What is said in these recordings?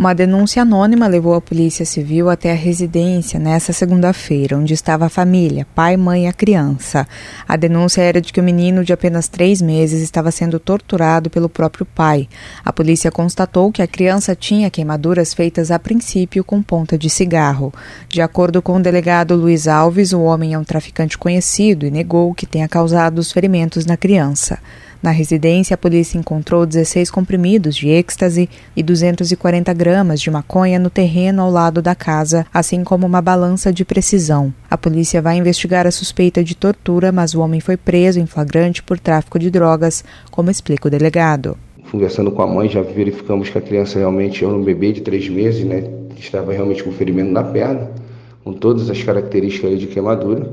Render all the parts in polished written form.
Uma denúncia anônima levou a Polícia Civil até a residência nesta segunda-feira, onde estava a família, pai, mãe e a criança. A denúncia era de que o menino de apenas 3 meses estava sendo torturado pelo próprio pai. A polícia constatou que a criança tinha queimaduras feitas a princípio com ponta de cigarro. De acordo com o delegado Luiz Alves, o homem é um traficante conhecido e negou que tenha causado os ferimentos na criança. Na residência, a polícia encontrou 16 comprimidos de êxtase e 240 gramas de maconha no terreno ao lado da casa, assim como uma balança de precisão. A polícia vai investigar a suspeita de tortura, mas o homem foi preso em flagrante por tráfico de drogas, como explica o delegado. Conversando com a mãe, já verificamos que a criança realmente era um bebê de 3 meses, que estava realmente com ferimento na perna, com todas as características de queimadura.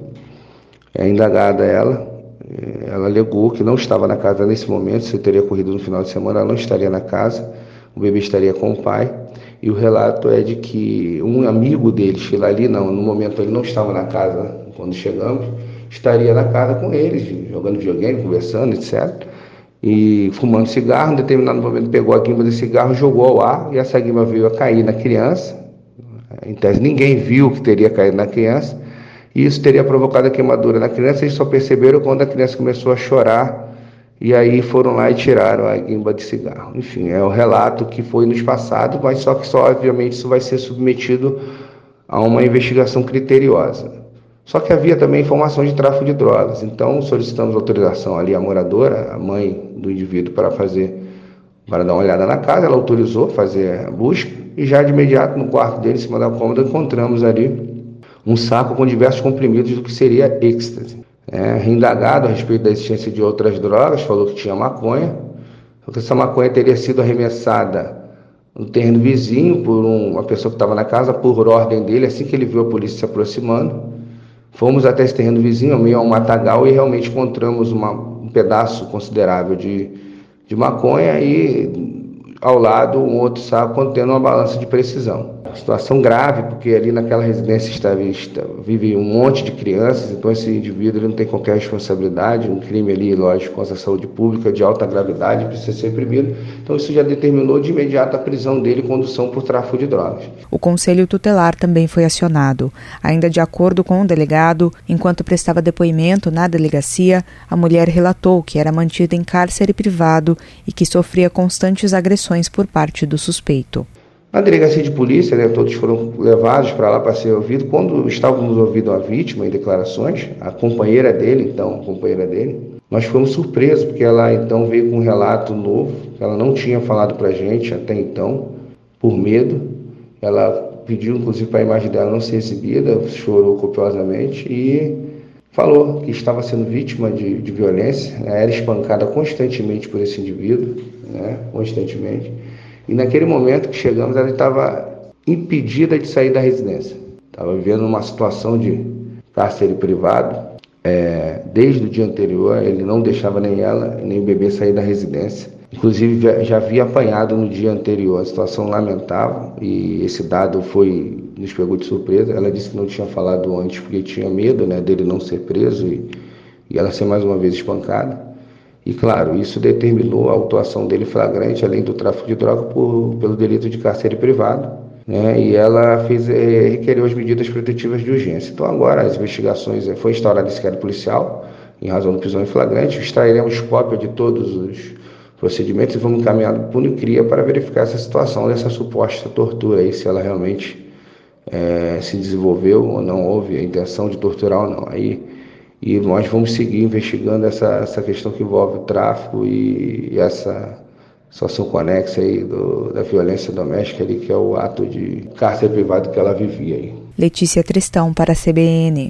É indagada ela alegou que não estava na casa nesse momento, se teria ocorrido no final de semana, ela não estaria na casa, o bebê estaria com o pai, e o relato é de que um amigo deles, que lá ali no momento ele não estava na casa quando chegamos, estaria na casa com eles, jogando videogame, conversando, etc., e fumando cigarro. Em determinado momento pegou a guimba de cigarro, jogou ao ar, e essa guimba veio a cair na criança. Em tese, ninguém viu que teria caído na criança, e isso teria provocado a queimadura na criança. Eles só perceberam quando a criança começou a chorar, e aí foram lá e tiraram a guimba de cigarro. Enfim, é o relato que foi nos passado, mas só obviamente isso vai ser submetido a uma investigação criteriosa. Só que havia também informação de tráfico de drogas, então solicitamos autorização ali à moradora, a mãe do indivíduo, para dar uma olhada na casa. Ela autorizou fazer a busca, e já de imediato no quarto dele, em cima da cômoda, encontramos ali um saco com diversos comprimidos do que seria êxtase. Indagado a respeito da existência de outras drogas, falou que tinha maconha, só que essa maconha teria sido arremessada no terreno vizinho por uma pessoa que estava na casa, por ordem dele. Assim que ele viu a polícia se aproximando, fomos até esse terreno vizinho, meio a um matagal, e realmente encontramos um pedaço considerável de maconha e ao lado um outro saco contendo uma balança de precisão. Situação grave, porque ali naquela residência vive um monte de crianças, então esse indivíduo ele não tem qualquer responsabilidade, um crime ali, lógico, contra a saúde pública de alta gravidade, precisa ser reprimido. Então isso já determinou de imediato a prisão dele e condução por tráfico de drogas. O Conselho Tutelar também foi acionado. Ainda de acordo com o delegado, enquanto prestava depoimento na delegacia, a mulher relatou que era mantida em cárcere privado e que sofria constantes agressões por parte do suspeito. Na delegacia de polícia, todos foram levados para lá para ser ouvidos. Quando estávamos ouvindo a vítima em declarações, a companheira dele, nós fomos surpresos, porque ela então veio com um relato novo, que ela não tinha falado para a gente até então, por medo. Ela pediu, inclusive, para a imagem dela não ser exibida, chorou copiosamente e falou que estava sendo vítima de violência, era espancada constantemente por esse indivíduo, constantemente. E naquele momento que chegamos, ela estava impedida de sair da residência. Estava vivendo uma situação de cárcere privado. Desde o dia anterior, ele não deixava nem ela, nem o bebê sair da residência. Inclusive, já havia apanhado no dia anterior. A situação lamentável, e esse dado nos pegou de surpresa. Ela disse que não tinha falado antes porque tinha medo, dele não ser preso e ela ser mais uma vez espancada. E, claro, isso determinou a autuação dele flagrante, além do tráfico de droga, pelo delito de cárcere privado. E ela requeriu as medidas protetivas de urgência. Então, agora, as investigações, foi instaurado esse inquérito policial, em razão de prisão em flagrante. Extrairemos cópia de todos os procedimentos e vamos encaminhar para o Punicria para verificar essa situação dessa suposta tortura, aí, se ela realmente se desenvolveu ou não, houve a intenção de torturar ou não. E nós vamos seguir investigando essa questão que envolve o tráfico e essa situação conexa aí da violência doméstica ali, que é o ato de cárcere privado que ela vivia aí. Letícia Tristão para a CBN.